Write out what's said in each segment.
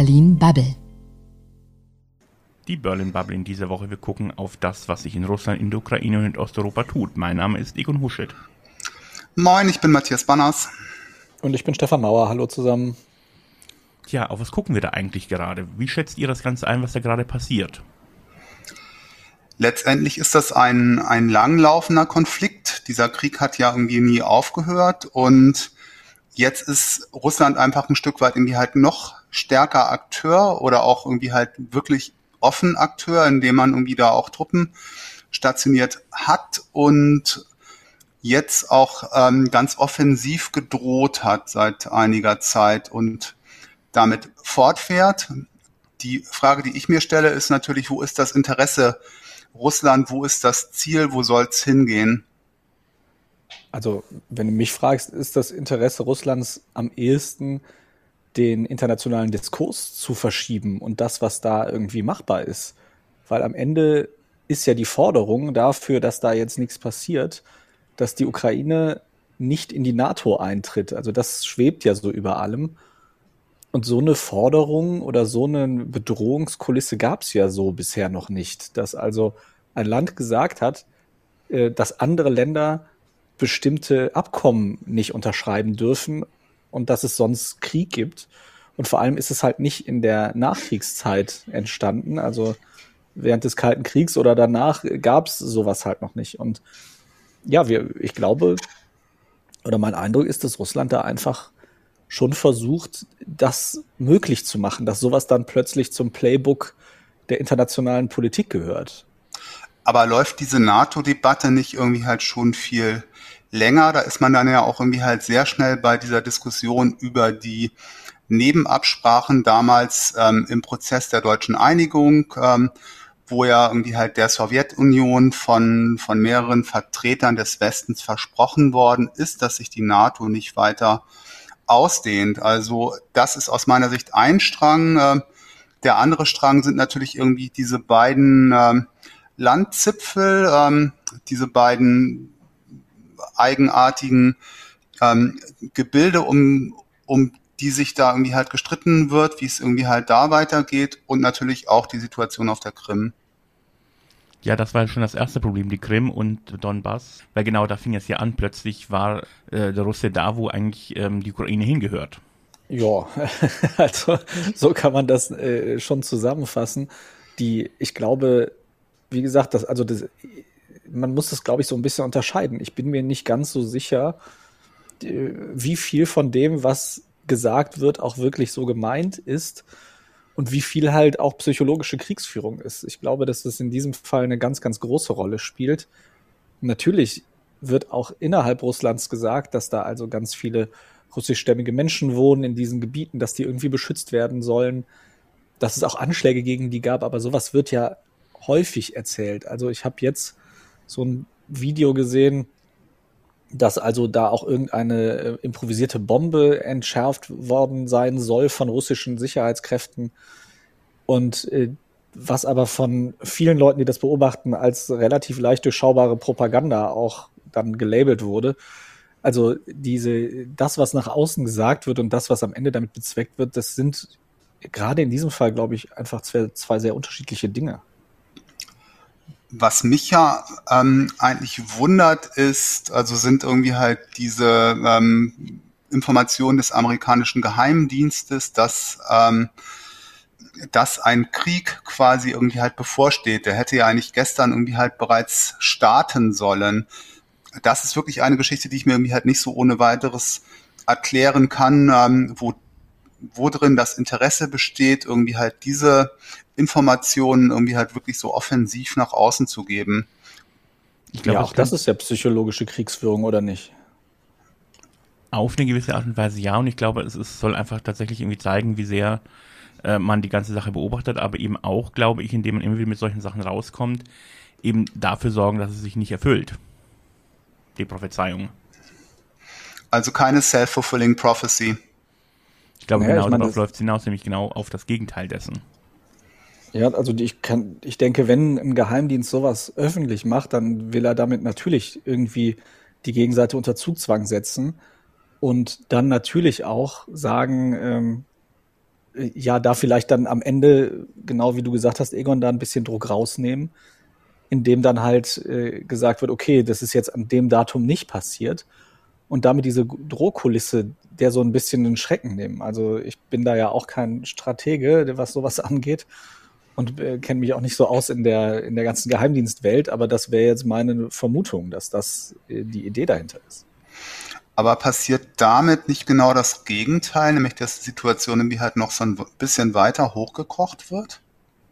Berlin Bubble. Die Berlin Bubble in dieser Woche. Wir gucken auf das, was sich in Russland, in der Ukraine und in Osteuropa tut. Mein Name ist Egon Huschet. Moin, ich bin Matthias Banners. Und ich bin Stefan Mauer. Hallo zusammen. Tja, auf was gucken wir da eigentlich gerade? Wie schätzt ihr das Ganze ein, was da gerade passiert? Letztendlich ist das ein langlaufender Konflikt. Dieser Krieg hat ja irgendwie nie aufgehört und jetzt ist Russland einfach ein Stück weit irgendwie halt noch stärker Akteur oder auch irgendwie halt wirklich offen Akteur, indem man irgendwie da auch Truppen stationiert hat und jetzt auch ganz offensiv gedroht hat seit einiger Zeit und damit fortfährt. Die Frage, die ich mir stelle, ist natürlich, wo ist das Interesse Russland, wo ist das Ziel, wo soll es hingehen? Also, wenn du mich fragst, ist das Interesse Russlands am ehesten, den internationalen Diskurs zu verschieben und das, was da irgendwie machbar ist. Weil am Ende ist ja die Forderung dafür, dass da jetzt nichts passiert, dass die Ukraine nicht in die NATO eintritt. Also das schwebt ja so über allem. Und so eine Forderung oder so eine Bedrohungskulisse gab es ja so bisher noch nicht. Dass also ein Land gesagt hat, dass andere Länder bestimmte Abkommen nicht unterschreiben dürfen und dass es sonst Krieg gibt. Und vor allem ist es halt nicht in der Nachkriegszeit entstanden. Also während des Kalten Kriegs oder danach gab es sowas halt noch nicht. Und ja, ich glaube, oder mein Eindruck ist, dass Russland da einfach schon versucht, das möglich zu machen, dass sowas dann plötzlich zum Playbook der internationalen Politik gehört. Aber läuft diese NATO-Debatte nicht irgendwie halt schon viel länger? Da ist man dann ja auch irgendwie halt sehr schnell bei dieser Diskussion über die Nebenabsprachen damals im Prozess der deutschen Einigung, wo ja irgendwie halt der Sowjetunion von mehreren Vertretern des Westens versprochen worden ist, dass sich die NATO nicht weiter ausdehnt. Also das ist aus meiner Sicht ein Strang. Der andere Strang sind natürlich irgendwie diese beiden Landzipfel, diese beiden eigenartigen Gebilde, um die sich da irgendwie halt gestritten wird, wie es irgendwie halt da weitergeht und natürlich auch die Situation auf der Krim. Ja, das war schon das erste Problem, die Krim und Donbass, weil genau da fing es ja an, plötzlich war der Russe da, wo eigentlich die Ukraine hingehört. Ja, also so kann man das schon zusammenfassen. Ich glaube, wie gesagt, man muss das, glaube ich, so ein bisschen unterscheiden. Ich bin mir nicht ganz so sicher, wie viel von dem, was gesagt wird, auch wirklich so gemeint ist und wie viel halt auch psychologische Kriegsführung ist. Ich glaube, dass das in diesem Fall eine ganz, ganz große Rolle spielt. Natürlich wird auch innerhalb Russlands gesagt, dass da also ganz viele russischstämmige Menschen wohnen in diesen Gebieten, dass die irgendwie beschützt werden sollen, dass es auch Anschläge gegen die gab, aber sowas wird ja häufig erzählt. Also ich habe jetzt so ein Video gesehen, dass also da auch irgendeine improvisierte Bombe entschärft worden sein soll von russischen Sicherheitskräften und was aber von vielen Leuten, die das beobachten, als relativ leicht durchschaubare Propaganda auch dann gelabelt wurde. Also das, was nach außen gesagt wird und das, was am Ende damit bezweckt wird, das sind gerade in diesem Fall, glaube ich, einfach zwei sehr unterschiedliche Dinge. Was mich ja eigentlich wundert sind irgendwie halt diese Informationen des amerikanischen Geheimdienstes, dass ein Krieg quasi irgendwie halt bevorsteht. Der hätte ja eigentlich gestern irgendwie halt bereits starten sollen. Das ist wirklich eine Geschichte, die ich mir irgendwie halt nicht so ohne weiteres erklären kann, wo drin das Interesse besteht, irgendwie halt diese Informationen irgendwie halt wirklich so offensiv nach außen zu geben. Ich glaube, auch das ist ja psychologische Kriegsführung, oder nicht? Auf eine gewisse Art und Weise ja, und ich glaube, es soll einfach tatsächlich irgendwie zeigen, wie sehr man die ganze Sache beobachtet, aber eben auch, glaube ich, indem man immer wieder mit solchen Sachen rauskommt, eben dafür sorgen, dass es sich nicht erfüllt. Die Prophezeiung. Also keine self-fulfilling prophecy. Ich glaube, darauf läuft es hinaus, nämlich genau auf das Gegenteil dessen. Ja, also ich denke, wenn ein Geheimdienst sowas öffentlich macht, dann will er damit natürlich irgendwie die Gegenseite unter Zugzwang setzen und dann natürlich auch sagen, ja, da vielleicht dann am Ende, genau wie du gesagt hast, Egon, da ein bisschen Druck rausnehmen, indem dann halt gesagt wird, okay, das ist jetzt an dem Datum nicht passiert und damit diese Drohkulisse der so ein bisschen den Schrecken nehmen. Also ich bin da ja auch kein Stratege, was sowas angeht und kenne mich auch nicht so aus in der ganzen Geheimdienstwelt, aber das wäre jetzt meine Vermutung, dass das die Idee dahinter ist. Aber passiert damit nicht genau das Gegenteil, nämlich dass die Situation irgendwie halt noch so ein bisschen weiter hochgekocht wird?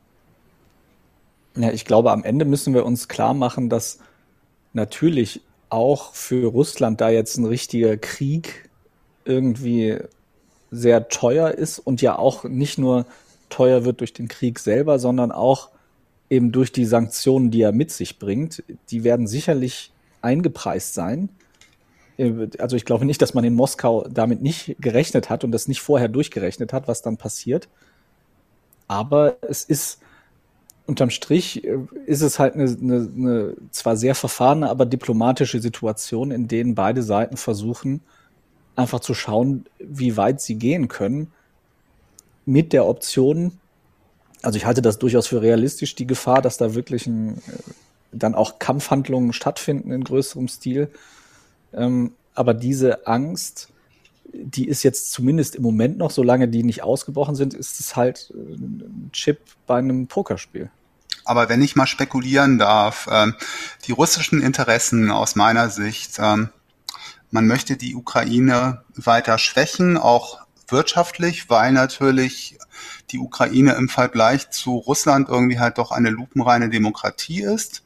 Ja, ich glaube, am Ende müssen wir uns klar machen, dass natürlich auch für Russland da jetzt ein richtiger Krieg irgendwie sehr teuer ist und ja auch nicht nur teuer wird durch den Krieg selber, sondern auch eben durch die Sanktionen, die er mit sich bringt. Die werden sicherlich eingepreist sein. Also ich glaube nicht, dass man in Moskau damit nicht gerechnet hat und das nicht vorher durchgerechnet hat, was dann passiert. Aber es ist unterm Strich ist es halt eine zwar sehr verfahrene, aber diplomatische Situation, in denen beide Seiten versuchen, einfach zu schauen, wie weit sie gehen können mit der Option, also ich halte das durchaus für realistisch, die Gefahr, dass da wirklich dann auch Kampfhandlungen stattfinden in größerem Stil. Aber diese Angst, die ist jetzt zumindest im Moment noch, solange die nicht ausgebrochen sind, ist es halt ein Chip bei einem Pokerspiel. Aber wenn ich mal spekulieren darf, die russischen Interessen aus meiner Sicht, man möchte die Ukraine weiter schwächen, auch wirtschaftlich, weil natürlich die Ukraine im Vergleich zu Russland irgendwie halt doch eine lupenreine Demokratie ist.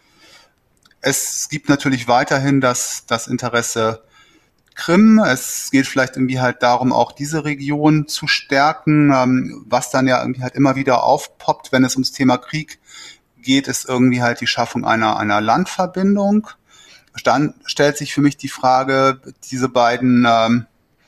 Es gibt natürlich weiterhin das Interesse Krim. Es geht vielleicht irgendwie halt darum, auch diese Region zu stärken, was dann ja irgendwie halt immer wieder aufpoppt, wenn es ums Thema Krieg geht, ist irgendwie halt die Schaffung einer Landverbindung. Dann stellt sich für mich die Frage, diese beiden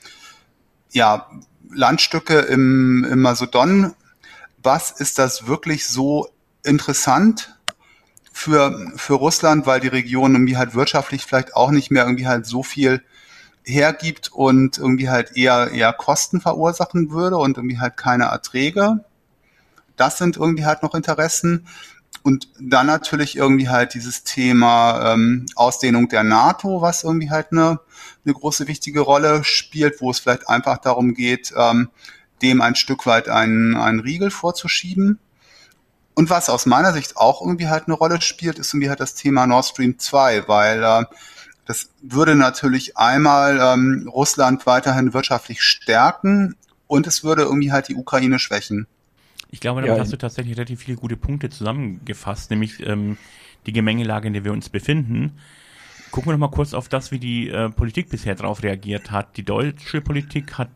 Landstücke im Masodon, was ist das wirklich so interessant für Russland, weil die Region irgendwie halt wirtschaftlich vielleicht auch nicht mehr irgendwie halt so viel hergibt und irgendwie halt eher Kosten verursachen würde und irgendwie halt keine Erträge. Das sind irgendwie halt noch Interessen. Und dann natürlich irgendwie halt dieses Thema Ausdehnung der NATO, was irgendwie halt eine große wichtige Rolle spielt, wo es vielleicht einfach darum geht, dem ein Stück weit einen Riegel vorzuschieben. Und was aus meiner Sicht auch irgendwie halt eine Rolle spielt, ist irgendwie halt das Thema Nord Stream 2, weil das würde natürlich einmal Russland weiterhin wirtschaftlich stärken und es würde irgendwie halt die Ukraine schwächen. Ich glaube, damit hast du tatsächlich relativ viele gute Punkte zusammengefasst, nämlich die Gemengelage, in der wir uns befinden. Gucken wir noch mal kurz auf das, wie die Politik bisher darauf reagiert hat. Die deutsche Politik hat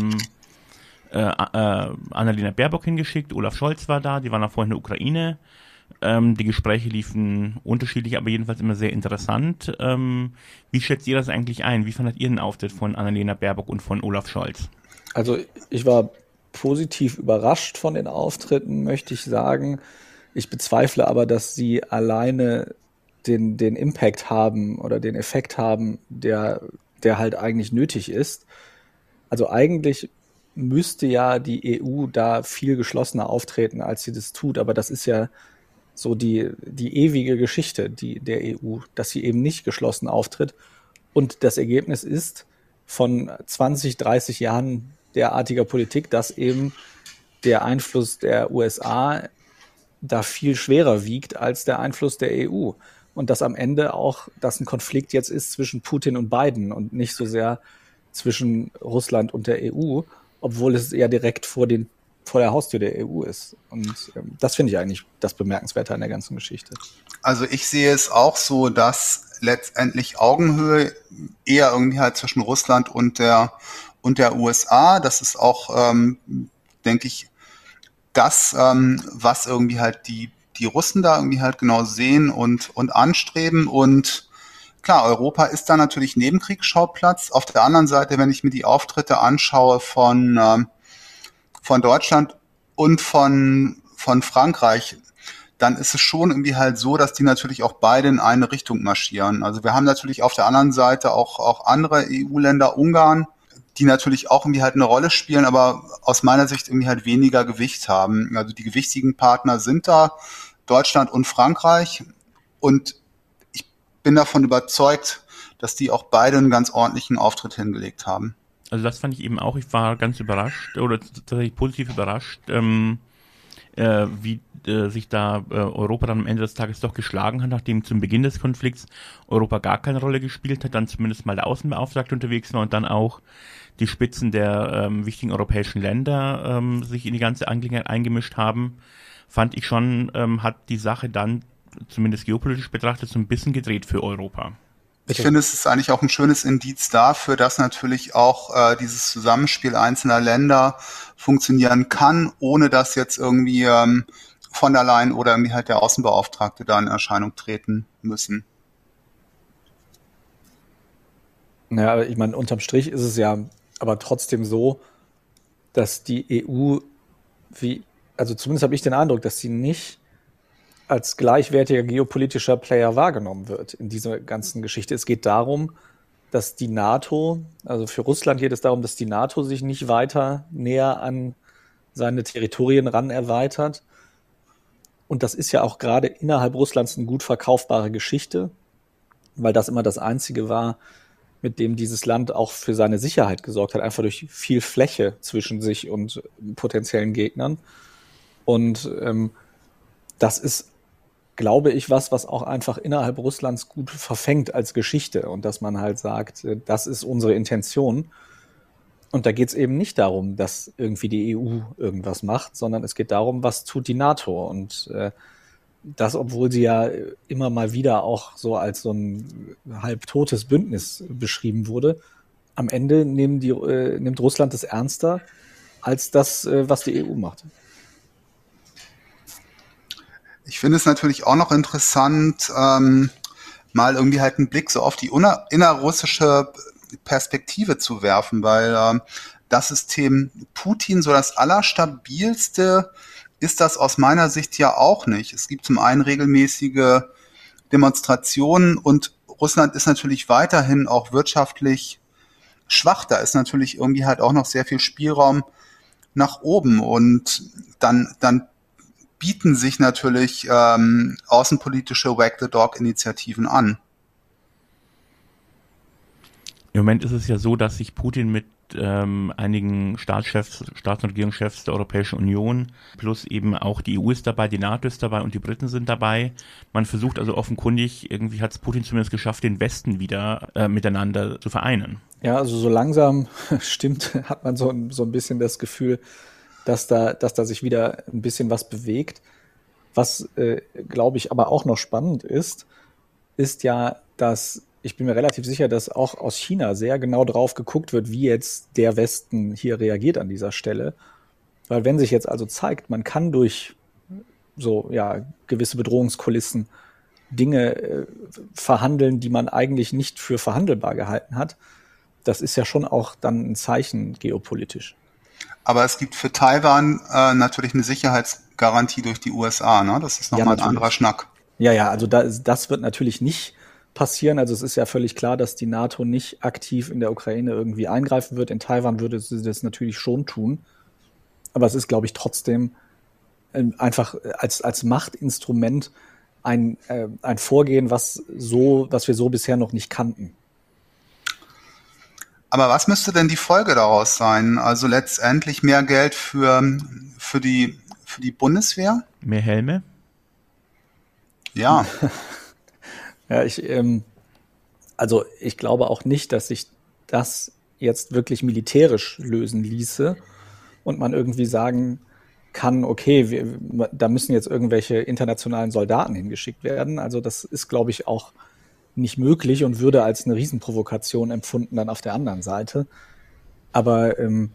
Annalena Baerbock hingeschickt, Olaf Scholz war da, die waren auch vorhin in der Ukraine. Die Gespräche liefen unterschiedlich, aber jedenfalls immer sehr interessant. Wie schätzt ihr das eigentlich ein? Wie fandet ihr den Auftritt von Annalena Baerbock und von Olaf Scholz? Also ich war positiv überrascht von den Auftritten, möchte ich sagen. Ich bezweifle aber, dass sie alleine den Impact haben oder den Effekt haben, der halt eigentlich nötig ist. Also eigentlich müsste ja die EU da viel geschlossener auftreten, als sie das tut. Aber das ist ja so die ewige Geschichte der EU, dass sie eben nicht geschlossen auftritt. Und das Ergebnis ist von 20, 30 Jahren derartiger Politik, dass eben der Einfluss der USA da viel schwerer wiegt als der Einfluss der EU. Und dass am Ende auch, dass ein Konflikt jetzt ist zwischen Putin und Biden und nicht so sehr zwischen Russland und der EU, obwohl es eher direkt vor der Haustür der EU ist. Und das finde ich eigentlich das Bemerkenswerte an der ganzen Geschichte. Also ich sehe es auch so, dass letztendlich Augenhöhe eher irgendwie halt zwischen Russland und der USA, das ist auch, denke ich, das, was irgendwie halt die Russen da irgendwie halt genau sehen und anstreben. Und klar, Europa ist da natürlich Nebenkriegsschauplatz. Auf der anderen Seite, wenn ich mir die Auftritte anschaue von Deutschland und von Frankreich, dann ist es schon irgendwie halt so, dass die natürlich auch beide in eine Richtung marschieren. Also wir haben natürlich auf der anderen Seite auch andere EU-Länder, Ungarn, die natürlich auch irgendwie halt eine Rolle spielen, aber aus meiner Sicht irgendwie halt weniger Gewicht haben. Also die gewichtigen Partner sind da Deutschland und Frankreich und ich bin davon überzeugt, dass die auch beide einen ganz ordentlichen Auftritt hingelegt haben. Also das fand ich eben auch, ich war ganz überrascht oder tatsächlich positiv überrascht, wie sich da Europa dann am Ende des Tages doch geschlagen hat, nachdem zum Beginn des Konflikts Europa gar keine Rolle gespielt hat, dann zumindest mal der Außenbeauftragte unterwegs war und dann auch die Spitzen der wichtigen europäischen Länder sich in die ganze Angelegenheit eingemischt haben, fand ich schon, hat die Sache dann, zumindest geopolitisch betrachtet, so ein bisschen gedreht für Europa. Ich finde, es ist eigentlich auch ein schönes Indiz dafür, dass natürlich auch dieses Zusammenspiel einzelner Länder funktionieren kann, ohne dass jetzt irgendwie von der Leyen oder irgendwie halt der Außenbeauftragte da in Erscheinung treten müssen. Ja, aber ich meine, unterm Strich ist es ja aber trotzdem so, dass die EU, also zumindest habe ich den Eindruck, dass sie nicht als gleichwertiger geopolitischer Player wahrgenommen wird in dieser ganzen Geschichte. Es geht darum, dass die NATO, also für Russland geht es darum, dass die NATO sich nicht weiter näher an seine Territorien ran erweitert. Und das ist ja auch gerade innerhalb Russlands eine gut verkaufbare Geschichte, weil das immer das Einzige war, mit dem dieses Land auch für seine Sicherheit gesorgt hat, einfach durch viel Fläche zwischen sich und potenziellen Gegnern. Und das ist, glaube ich, was auch einfach innerhalb Russlands gut verfängt als Geschichte und dass man halt sagt, das ist unsere Intention. Und da geht es eben nicht darum, dass irgendwie die EU irgendwas macht, sondern es geht darum, was tut die NATO. Und das, obwohl sie ja immer mal wieder auch so als so ein halbtotes Bündnis beschrieben wurde, am Ende nimmt Russland das ernster als das, was die EU macht. Ich finde es natürlich auch noch interessant, mal irgendwie halt einen Blick so auf die innerrussische Perspektive zu werfen, weil das System Putin so das Allerstabilste ist das aus meiner Sicht ja auch nicht. Es gibt zum einen regelmäßige Demonstrationen und Russland ist natürlich weiterhin auch wirtschaftlich schwach. Da ist natürlich irgendwie halt auch noch sehr viel Spielraum nach oben und dann bieten sich natürlich außenpolitische Wag-the-Dog-Initiativen an. Im Moment ist es ja so, dass sich Putin mit einigen Staats- und Regierungschefs der Europäischen Union plus eben auch die EU ist dabei, die NATO ist dabei und die Briten sind dabei. Man versucht also offenkundig, irgendwie hat es Putin zumindest geschafft, den Westen wieder miteinander zu vereinen. Ja, also so langsam stimmt, hat man so ein bisschen das Gefühl, dass da sich wieder ein bisschen was bewegt. Was, glaube ich, aber auch noch spannend ist ja, dass ich bin mir relativ sicher, dass auch aus China sehr genau drauf geguckt wird, wie jetzt der Westen hier reagiert an dieser Stelle. Weil wenn sich jetzt also zeigt, man kann durch so ja gewisse Bedrohungskulissen Dinge verhandeln, die man eigentlich nicht für verhandelbar gehalten hat, das ist ja schon auch dann ein Zeichen geopolitisch. Aber es gibt für Taiwan natürlich eine Sicherheitsgarantie durch die USA, ne? Das ist nochmal ein anderer Schnack. Ja, also das wird natürlich nicht passieren. Also es ist ja völlig klar, dass die NATO nicht aktiv in der Ukraine irgendwie eingreifen wird. In Taiwan würde sie das natürlich schon tun. Aber es ist, glaube ich, trotzdem einfach als Machtinstrument ein Vorgehen, was wir so bisher noch nicht kannten. Aber was müsste denn die Folge daraus sein? Also letztendlich mehr Geld für die Bundeswehr? Mehr Helme? Ja. Ja, ich glaube auch nicht, dass sich das jetzt wirklich militärisch lösen ließe und man irgendwie sagen kann, okay, da müssen jetzt irgendwelche internationalen Soldaten hingeschickt werden. Also das ist, glaube ich, auch nicht möglich und würde als eine Riesenprovokation empfunden dann auf der anderen Seite. Aber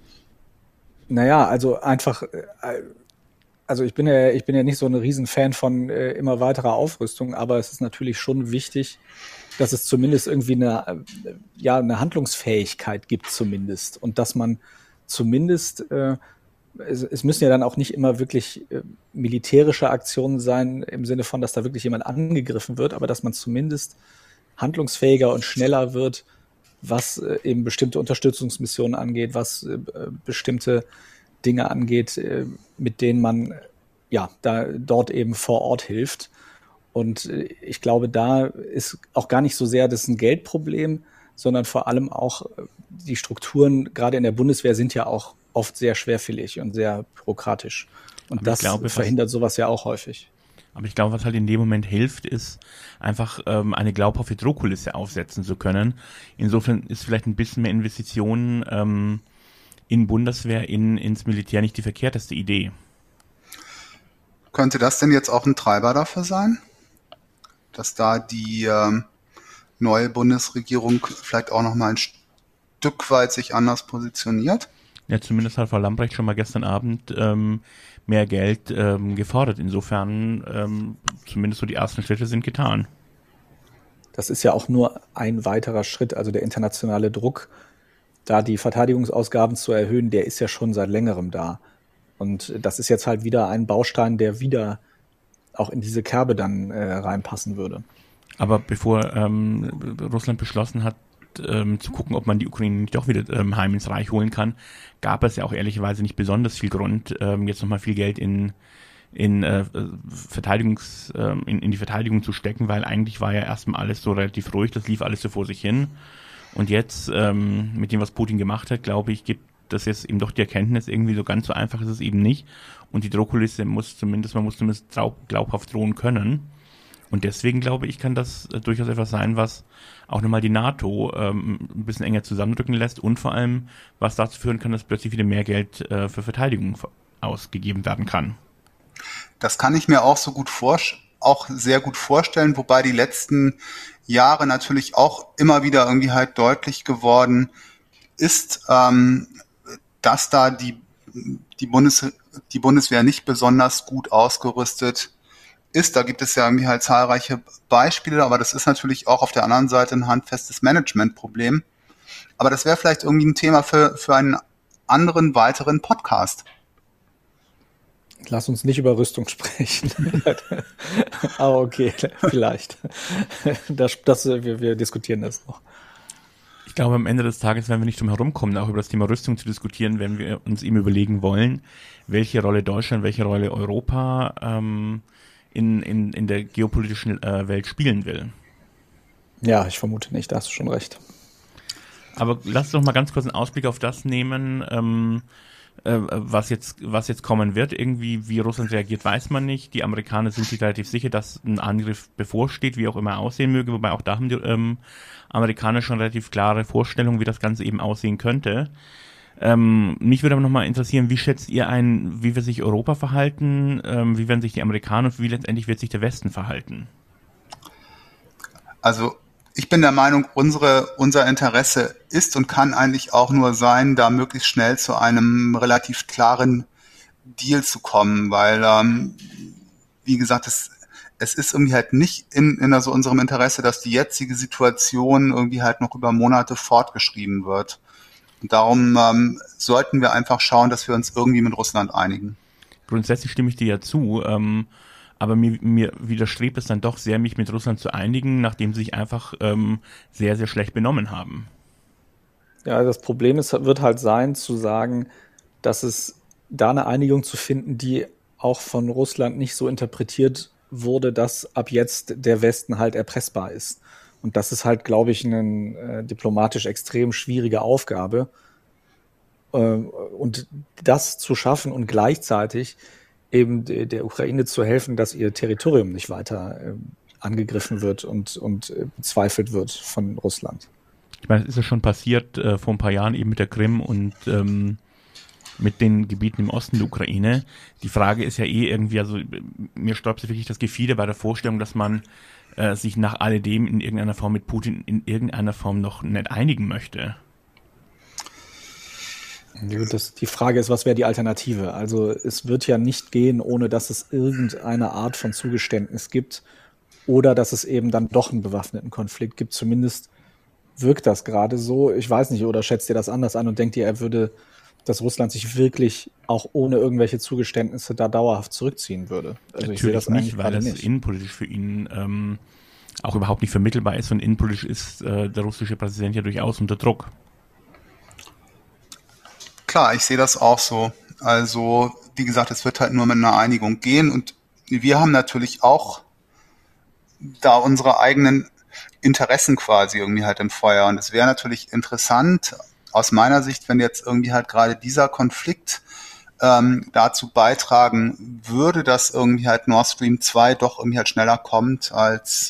also einfach, also ich bin ja nicht so ein Riesenfan von immer weiterer Aufrüstung, aber es ist natürlich schon wichtig, dass es zumindest irgendwie eine Handlungsfähigkeit gibt zumindest und dass man zumindest es müssen ja dann auch nicht immer wirklich militärische Aktionen sein, im Sinne von, dass da wirklich jemand angegriffen wird, aber dass man zumindest handlungsfähiger und schneller wird, was eben bestimmte Unterstützungsmissionen angeht, was bestimmte Dinge angeht, mit denen man dort eben vor Ort hilft. Und ich glaube, da ist auch gar nicht so sehr das ein Geldproblem, sondern vor allem auch die Strukturen, gerade in der Bundeswehr, sind ja auch oft sehr schwerfällig und sehr bürokratisch. Und aber das verhindert sowas ja auch häufig. Aber ich glaube, was halt in dem Moment hilft, ist einfach eine glaubhafte Drohkulisse aufsetzen zu können. Insofern ist vielleicht ein bisschen mehr Investitionen in Bundeswehr, ins Militär nicht die verkehrteste Idee. Könnte das denn jetzt auch ein Treiber dafür sein, dass da die neue Bundesregierung vielleicht auch noch mal ein Stück weit sich anders positioniert? Ja, zumindest hat Frau Lambrecht schon mal gestern Abend mehr Geld gefordert. Insofern zumindest so die ersten Schritte sind getan. Das ist ja auch nur ein weiterer Schritt. Also der internationale Druck, da die Verteidigungsausgaben zu erhöhen, der ist ja schon seit längerem da. Und das ist jetzt halt wieder ein Baustein, der wieder auch in diese Kerbe dann reinpassen würde. Aber bevor Russland beschlossen hat, zu gucken, ob man die Ukraine nicht doch wieder heim ins Reich holen kann, gab es ja auch ehrlicherweise nicht besonders viel Grund, jetzt nochmal viel Geld in die Verteidigung zu stecken, weil eigentlich war ja erstmal alles so relativ ruhig, das lief alles so vor sich hin. Und jetzt, mit dem, was Putin gemacht hat, glaube ich, gibt das jetzt eben doch die Erkenntnis, irgendwie so ganz so einfach ist es eben nicht. Und die Drohkulisse man muss zumindest glaubhaft drohen können. Und deswegen glaube ich, kann das durchaus etwas sein, was auch nochmal die NATO ein bisschen enger zusammendrücken lässt und vor allem, was dazu führen kann, dass plötzlich wieder mehr Geld für Verteidigung ausgegeben werden kann. Das kann ich mir auch auch sehr gut vorstellen, wobei die letzten Jahre natürlich auch immer wieder irgendwie halt deutlich geworden ist, dass da die Bundeswehr nicht besonders gut ausgerüstet ist. Da gibt es ja irgendwie halt zahlreiche Beispiele, aber das ist natürlich auch auf der anderen Seite ein handfestes Managementproblem. Aber das wäre vielleicht irgendwie ein Thema für einen anderen, weiteren Podcast. Lass uns nicht über Rüstung sprechen. Aber okay, vielleicht. Wir diskutieren das noch. Ich glaube, am Ende des Tages werden wir nicht drum herumkommen, auch über das Thema Rüstung zu diskutieren, wenn wir uns eben überlegen wollen, welche Rolle Deutschland, welche Rolle Europa in der geopolitischen Welt spielen will. Ja, ich vermute nicht, da hast du schon recht. Aber lass uns doch mal ganz kurz einen Ausblick auf das nehmen, was jetzt kommen wird. Irgendwie, wie Russland reagiert, weiß man nicht. Die Amerikaner sind sich relativ sicher, dass ein Angriff bevorsteht, wie auch immer aussehen möge, wobei auch da haben die Amerikaner schon relativ klare Vorstellungen, wie das Ganze eben aussehen könnte. Mich würde aber nochmal interessieren, wie schätzt ihr ein, wie wird sich Europa verhalten, wie werden sich die Amerikaner und wie letztendlich wird sich der Westen verhalten? Also ich bin der Meinung, unser Interesse ist und kann eigentlich auch nur sein, da möglichst schnell zu einem relativ klaren Deal zu kommen, weil, wie gesagt, es ist irgendwie halt nicht in unserem Interesse, dass die jetzige Situation irgendwie halt noch über Monate fortgeschrieben wird. Und darum sollten wir einfach schauen, dass wir uns irgendwie mit Russland einigen. Grundsätzlich stimme ich dir ja zu, aber mir widerstrebt es dann doch sehr, mich mit Russland zu einigen, nachdem sie sich einfach sehr, sehr schlecht benommen haben. Ja, das Problem wird halt sein, zu sagen, dass es da eine Einigung zu finden, die auch von Russland nicht so interpretiert wurde, dass ab jetzt der Westen halt erpressbar ist. Und das ist halt, glaube ich, eine diplomatisch extrem schwierige Aufgabe. Und das zu schaffen und gleichzeitig eben der Ukraine zu helfen, dass ihr Territorium nicht weiter angegriffen wird und bezweifelt wird von Russland. Ich meine, es ist ja schon passiert vor ein paar Jahren eben mit der Krim und mit den Gebieten im Osten der Ukraine. Die Frage ist ja irgendwie, also mir sträubt wirklich das Gefieder bei der Vorstellung, dass man sich nach alledem in irgendeiner Form mit Putin in irgendeiner Form noch nicht einigen möchte. Die Frage ist, was wäre die Alternative? Also es wird ja nicht gehen, ohne dass es irgendeine Art von Zugeständnis gibt oder dass es eben dann doch einen bewaffneten Konflikt gibt. Zumindest wirkt das gerade so. Ich weiß nicht, oder schätzt ihr das anders an und denkt ihr, dass Russland sich wirklich auch ohne irgendwelche Zugeständnisse da dauerhaft zurückziehen würde? Also natürlich ich sehe das nicht, weil das innenpolitisch für ihn auch überhaupt nicht vermittelbar ist und innenpolitisch ist der russische Präsident ja durchaus unter Druck. Klar, ich sehe das auch so. Also, wie gesagt, es wird halt nur mit einer Einigung gehen und wir haben natürlich auch da unsere eigenen Interessen quasi irgendwie halt im Feuer. Und es wäre natürlich interessant, aus meiner Sicht, wenn jetzt irgendwie halt gerade dieser Konflikt dazu beitragen würde, dass irgendwie halt Nord Stream 2 doch irgendwie halt schneller kommt, als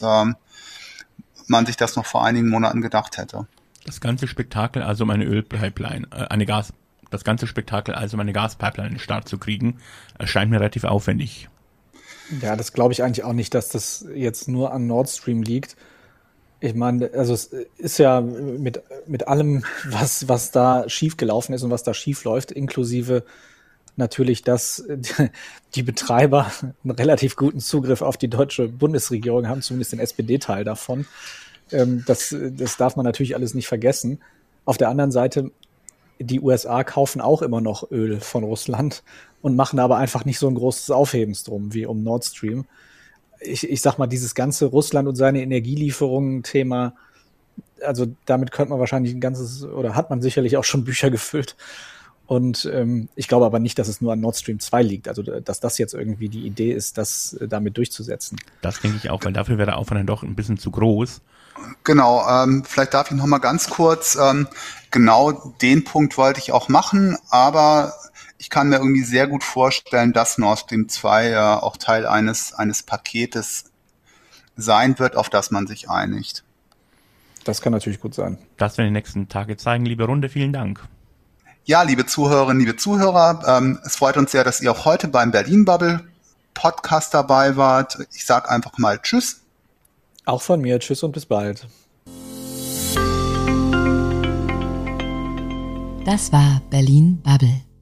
man sich das noch vor einigen Monaten gedacht hätte. Das ganze Spektakel also um eine Ölpipeline, das ganze Spektakel also um eine Gaspipeline in den Start zu kriegen, erscheint mir relativ aufwendig. Ja, das glaube ich eigentlich auch nicht, dass das jetzt nur an Nord Stream liegt. Ich meine, also es ist ja mit allem, was da schiefgelaufen ist und was da schief läuft, inklusive natürlich, dass die Betreiber einen relativ guten Zugriff auf die deutsche Bundesregierung haben, zumindest den SPD-Teil davon. Das darf man natürlich alles nicht vergessen. Auf der anderen Seite, die USA kaufen auch immer noch Öl von Russland und machen aber einfach nicht so ein großes Aufhebens drum wie um Nord Stream. Ich sag mal, dieses ganze Russland und seine Energielieferungen-Thema, also damit könnte man wahrscheinlich hat man sicherlich auch schon Bücher gefüllt. Und ich glaube aber nicht, dass es nur an Nord Stream 2 liegt, also dass das jetzt irgendwie die Idee ist, das damit durchzusetzen. Das denke ich auch, weil dafür wäre der Aufwand dann doch ein bisschen zu groß. Genau, vielleicht darf ich noch mal ganz kurz, genau den Punkt wollte ich auch machen, aber ich kann mir irgendwie sehr gut vorstellen, dass Nord Stream 2 auch Teil eines Paketes sein wird, auf das man sich einigt. Das kann natürlich gut sein. Das werden die nächsten Tage zeigen. Liebe Runde, vielen Dank. Ja, liebe Zuhörerinnen, liebe Zuhörer, es freut uns sehr, dass ihr auch heute beim Berlin Bubble Podcast dabei wart. Ich sage einfach mal Tschüss. Auch von mir, tschüss und bis bald. Das war Berlin Bubble.